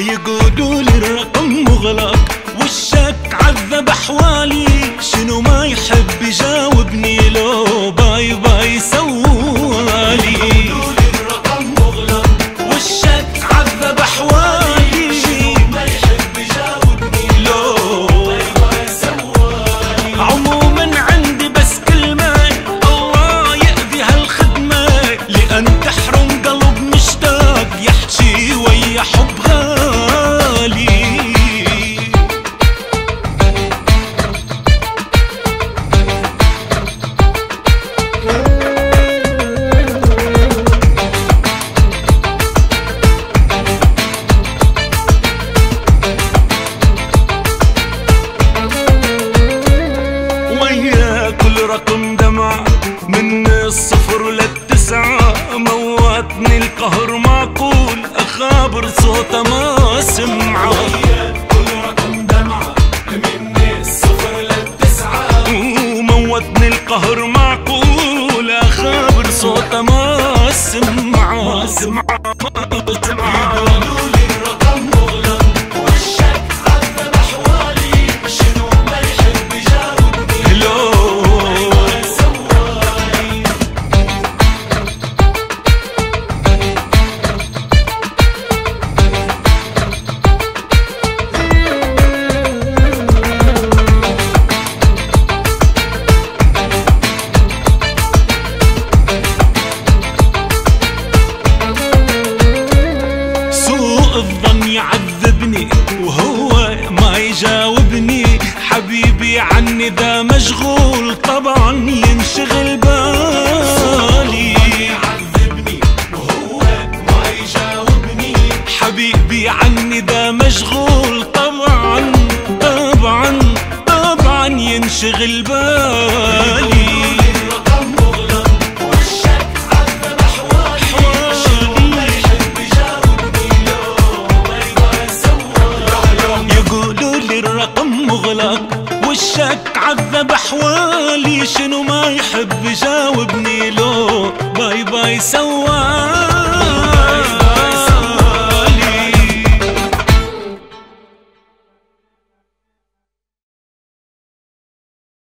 يقولوا لي الرقم مغلق والشك عذب احوالي، شنو ما يحب يجاوبني لو باي باي سوالي. يقولوا لي الرقم مغلق والشك عذب احوالي، شنو ما يحب يجاوبني لو باي باي سوالي. عموما عندي بس كلمة، الله يأذي هالخدمة، لأن تحرم قلب مشتاق يحكي ويا حب غالي. ويا كل رقم دمع من الصفر للتسعة، موتني القهر معقول اخابر صوته ما سمعه. ويا كل رقم دمع من الصفر للتسعة، وموتني القهر معقول اخابر صوته ما سمعه. ما سمعه ما سمعه. يقولوا لي الرقم مغلق والشك عذب احوالي، شنو ما يحب يجاوبني لو الظن يعذبني وهو ما يجاوبني، حبيبي عني ذا مشغول طبعا ينشغل بالي. يعذبني وهو ما يجاوبني، حبيبي عني ذا مشغول طبعا طبعا طبعا ينشغل بالي. الرقم مغلق والشك عذب احوالي، شنو ما يحب يجاوبني لو باي باي سوالي.